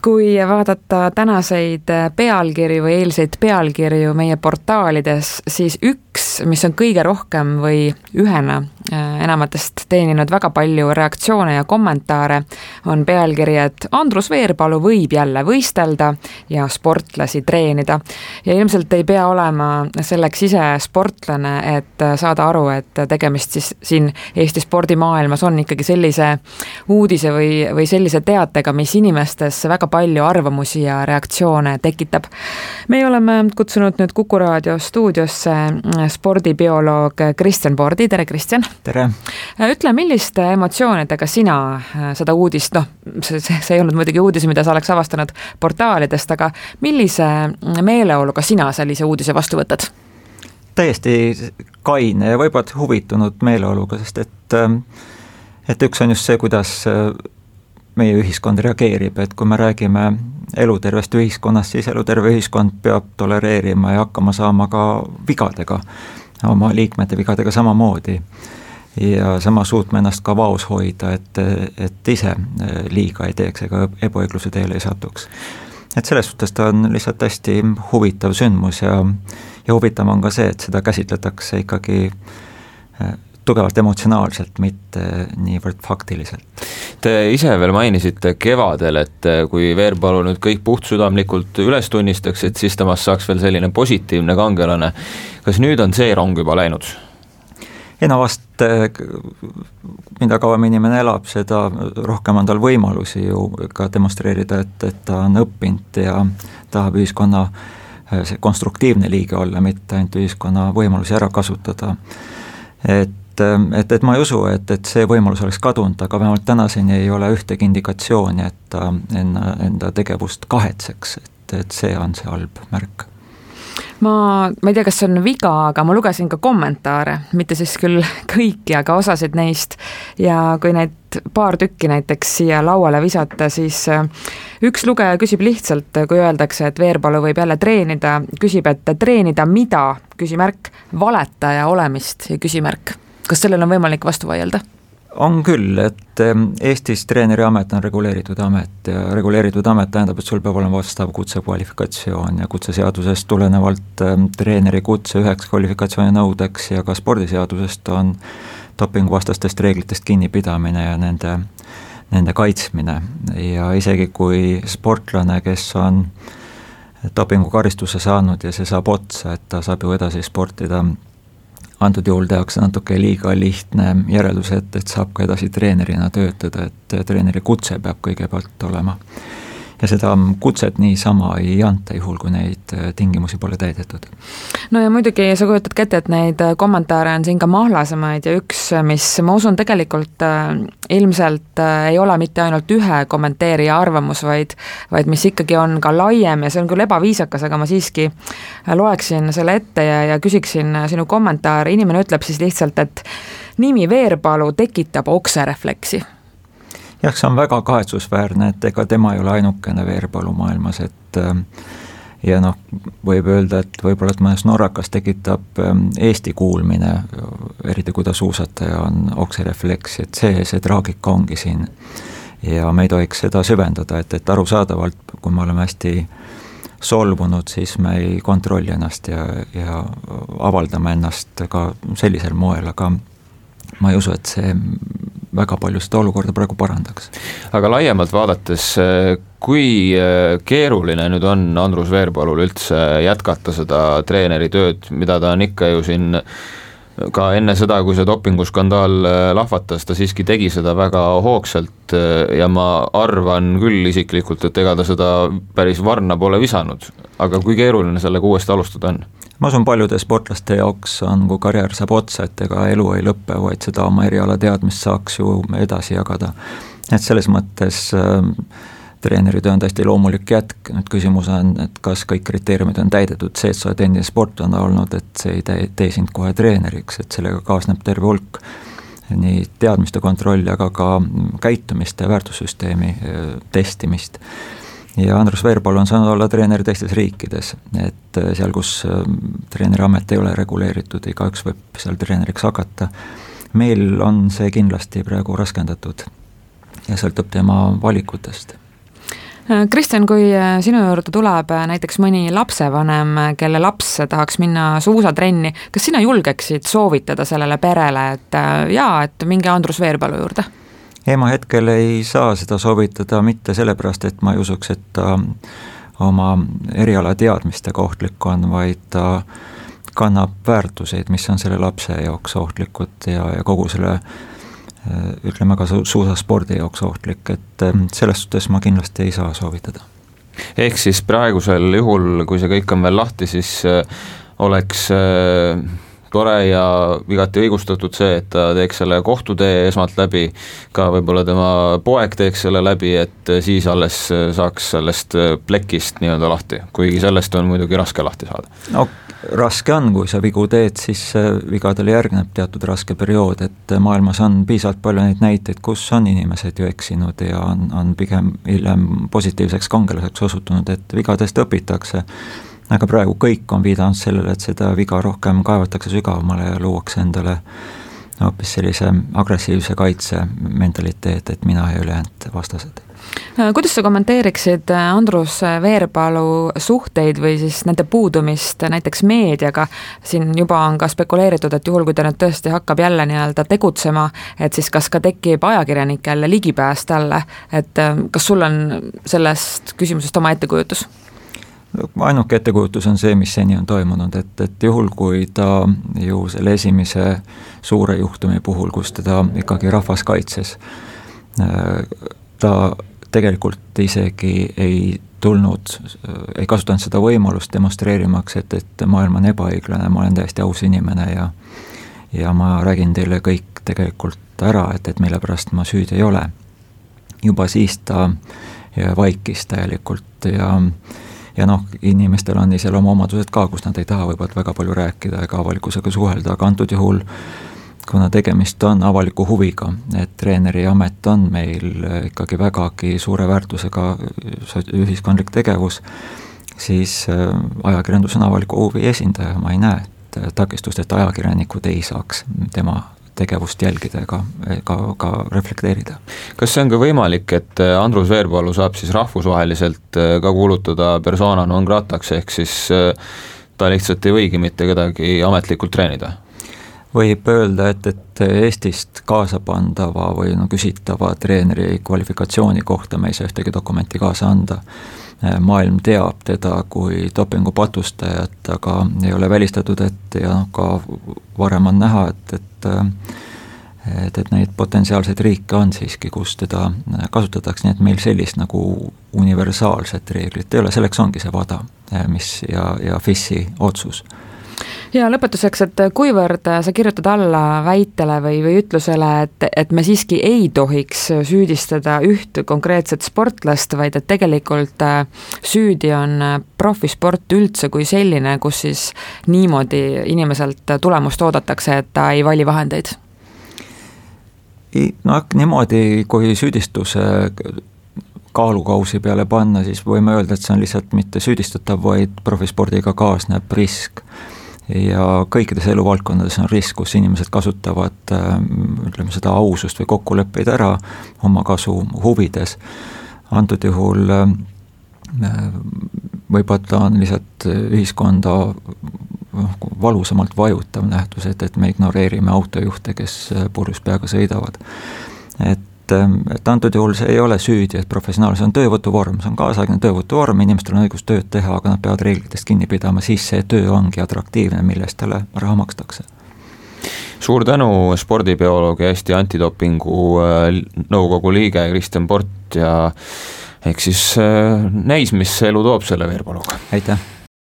Kui vaadata tänaseid pealkirju või eilseid pealkirju meie portaalides, siis üks, mis on kõige rohkem või ühena enamatest teeninud väga palju reaktsioone ja kommentaare, on pealkiri, et Andrus Veerpalu võib jälle võistelda ja sportlasi treenida. Ja ilmselt ei pea olema selleks ise sportlane, et saada aru, et tegemist siis siin Eesti spordimaailmas on ikkagi sellise uudise või sellise teatega, mis inimestes väga palju arvamusi ja reaktsioone tekitab. Me oleme kutsunud nüüd Kuku Raadio stuudiosse spordibioloog Kristjan Pordi. Tere, Kristjan! Tere! Ütle, milliste emotsioonidega sina seda uudist, see ei olnud muidugi uudis, mida sa oleks avastanud portaalidest, aga millise meeleoluga sina sellise uudise vastu võtad? Täiesti kaine ja võib-olla huvitunud meeleoluga, sest et üks on just see, kuidas meie ühiskond reageerib, et kui me räägime elutervest ühiskonnast, siis eluterve ühiskond peab tolereerima ja hakkama saama ka vigadega, oma liikmete vigadega samamoodi. Ja sama suutma ennast ka vaos hoida, et ise liiga ei teeks ega ebaõigluse teele ei satuks. Et selles suhtes ta on lihtsalt hästi huvitav sündmus ja huvitav on ka see, et seda käsitletakse ikkagi tugevalt emotsionaalselt, mitte niivõrd faktiliselt. Te ise veel mainisite kevadel, et kui Veerpalu nüüd kõik puhtsüdamlikult üles tunnistaks, et siis temast saaks veel selline positiivne kangelane. Kas nüüd on see rong juba läinud? Vast, mida kauem inimene elab, seda rohkem on tal võimalusi ju ka demonstreerida, et ta on õppinud ja tahab ühiskonna konstruktiivne liige olla, mitte ainult ühiskonna võimalusi ära kasutada. Et ma ei usu, et see võimalus oleks kadunud, aga vähemalt tänaseni ei ole ühtegi indikatsiooni, et ta enda tegevust kahetseks, et see on see halb märk. Ma ei tea, kas see on viga, aga ma lugesin ka kommentaare, mitte siis küll kõiki, aga osasid neist ja kui neid paar tükki näiteks siia lauale visata, siis üks lugeja küsib lihtsalt, kui öeldakse, et Veerpalu võib jälle treenida, küsib, et treenida mida, küsimärk, valetaja olemist ja küsimärk. Kas sellel on võimalik vastu vaielda? On küll, et Eestis treeneri amet on reguleeritud amet ja reguleeritud amet tähendab, et sul peab olema vastav kutsekvalifikatsioon ja kutseseadusest tulenevalt treeneri kutse üheks kvalifikatsiooni nõudeks ja ka spordiseadusest on dopinguvastastest reeglitest kinnipidamine ja nende kaitsmine ja isegi kui sportlane, kes on dopingukaristuse saanud ja see saab otsa, et ta saab ju edasi sportida, antud juhul tehakse natuke liiga lihtne järeldus, et saab ka edasi treenerina töötada, et treeneri kutse peab kõigepealt olema. Ja seda kutset niisama ei anta juhul, kui neid tingimusi pole täidetud. No ja muidugi sa kujutad kätte, et neid kommentaare on siin ka mahlasemaid ja üks, mis ma usun tegelikult ilmselt ei ole mitte ainult ühe kommenteerija arvamus, vaid mis ikkagi on ka laiem ja see on küll ebaviisakas, aga ma siiski loeksin selle ette ja küsiksin sinu kommentaari. Inimene ütleb siis lihtsalt, et nimi Veerpalu tekitab okserefleksi. Jah, see on väga kahetsusväärne, et ega tema ei ole ainukene Veerpalu maailmas, et ja võib öelda, et võib-olla et mõnes norrakas tekitab Eesti kuulmine, eriti kui ta suusataja on okserefleks, et see traagika ongi siin ja me ei tohiks seda süvendada, et arusaadavalt, kui me oleme hästi solvunud, siis me ei kontrolli ennast ja avaldame ennast ka sellisel moel, aga ma ei usu, et see väga palju seda olukorda praegu parandaks. Aga laiemalt vaadates, kui keeruline nüüd on Andrus Veerpalul üldse jätkata seda treeneri tööd, mida ta on ikka ju siin ka enne seda, kui see dopinguskandaal lahvatas, ta siiski tegi seda väga hoogsalt ja ma arvan küll isiklikult, et ega ta seda päris varna pole visanud, aga kui keeruline sellega uuesti alustada on? Ma usun paljude sportlaste jaoks on, kui karjäär saab otsa, et ega elu ei lõppe, vaid seda oma eriala teadmist saaks ju edasi jagada. Et selles mõttes treeneritöö on täiesti loomulik jätk, nüüd küsimus on, et kas kõik kriteeriumid on täidetud, see, et sa oled endine sportlane olnud, et see ei tee sind kohe treeneriks, et sellega kaasneb terve hulk nii teadmiste kontrolli, aga ka käitumiste ja väärtussüsteemi testimist. Ja Andrus Veerpalu on saanud olla treener teistes riikides, et seal, kus treeneri amet ei ole reguleeritud, igaüks võib seal treeneriks hakata. Meil on see kindlasti praegu raskendatud ja sõltub tema valikutest. Kristjan, kui sinu juurde tuleb näiteks mõni lapsevanem, kelle laps tahaks minna suusatrenni, kas sina julgeksid soovitada sellele perele, et minge Andrus Veerpalu juurde? Ma hetkel ei saa seda soovitada mitte sellepärast, et ma ei usuks, et ta oma eriala teadmistega ohtlik on, vaid ta kannab väärtuseid, mis on selle lapse jaoks ohtlikud ja kogu selle ütleme ka suusaspordi jaoks ohtlik, et selles suhtes ma kindlasti ei saa soovitada. Ehk siis praegusel juhul, kui see kõik on veel lahti, siis oleks tore ja igati õigustatud see, et ta teeks selle kohtutee esmalt läbi, ka võib-olla tema poeg teeks selle läbi, et siis alles saaks sellest plekist nii-öelda lahti, kuigi sellest on muidugi raske lahti saada. No raske on, kui sa vigu teed, siis vigadele järgneb teatud raske periood, et maailmas on piisavalt palju neid näiteid, kus on inimesed ju eksinud ja on pigem hiljem positiivseks kangelaseks osutunud, et vigadest õpitakse. Aga praegu kõik on viidanud sellele, et seda viga rohkem kaevatakse sügavamale ja luuakse endale hoopis sellise agressiivse kaitse mentaliteet, et mina ja ülejäänud vastased. Kuidas sa kommenteeriksid Andrus Veerpalu suhteid või siis nende puudumist näiteks meediaga? Siin juba on ka spekuleeritud, et juhul, kui ta nüüd tõesti hakkab jälle nii-öelda tegutsema, et siis kas ka tekib ajakirjanik jälle ligipääs talle, et kas sul on sellest küsimusest oma ettekujutus? Ainuke ettekujutus on see, mis seni on toimunud, et juhul, kui ta ju selle esimese suure juhtumi puhul, kus teda ikkagi rahvas kaitses, ta tegelikult isegi ei kasutanud seda võimalust demonstreerimaks, et maailm on ebaõiglane, ma olen täiesti aus inimene ja ma räägin teile kõik tegelikult ära, et mille pärast ma süüdi ei ole. Juba siis ta vaikis täielikult ja inimestel on seal oma omadused ka, kus nad ei taha võib-olla väga palju rääkida ega avalikkusega suhelda, aga antud juhul, kuna tegemist on avaliku huviga, et treeneri amet on meil ikkagi vägagi suure väärtusega ühiskondlik tegevus, siis ajakirjandus on avaliku huvi esindaja, ma ei näe takistust, et ajakirjanikud ei saaks tema tegevust jälgida ega ka reflekteerida. Kas see on ka võimalik, et Andrus Veerpalu saab siis rahvusvaheliselt ka kuulutada persona non grataks, ehk siis ta lihtsalt ei võigi mitte kedagi ametlikult treenida? Võib öelda, et Eestist kaasa pandava või küsitava treeneri kvalifikatsiooni kohta me ei saa ühtegi dokumenti kaasa anda. Maailm teab teda kui dopingu patustajat, aga ei ole välistatud, et ja ka varem on näha, et neid potentsiaalseid riike on siiski, kus teda kasutatakse, nii et meil sellist nagu universaalset reeglit ei ole, selleks ongi see VADA ja FIS-i otsus. Ja lõpetuseks, et kuivõrd sa kirjutad alla väitele või ütlusele, et me siiski ei tohiks süüdistada üht konkreetset sportlast, vaid et tegelikult süüdi on profisport üldse kui selline, kus siis niimoodi inimeselt tulemust oodatakse, et ta ei vali vahendeid? Niimoodi, kui süüdistuse kaalukausi peale panna, siis võime öelda, et see on lihtsalt mitte süüdistatav, vaid profispordiga kaasneb risk. Ja kõikides eluvaldkondades on risk, kus inimesed kasutavad seda ausust või kokkuleppeid ära oma kasu huvides. Antud juhul võib-olla on lihtsalt ühiskonda valusamalt vajutav nähtus, et me ignoreerime autojuhte, kes purjus peaga sõidavad. Et antud juhul see ei ole süüdi, et professionaalsus on töövõtuvorm, see on kaasaegne töövõtuvorm, inimestel on õigus tööd teha, aga nad peavad reeglitest kinni pidama, siis see töö ongi atraktiivne, millest talle raha makstakse. Suur tänu, spordibioloog ja Eesti antidopingu nõukogu liige Kristjan Port ja eks siis näis, mis elu toob selle Veerpaluga. Aitäh!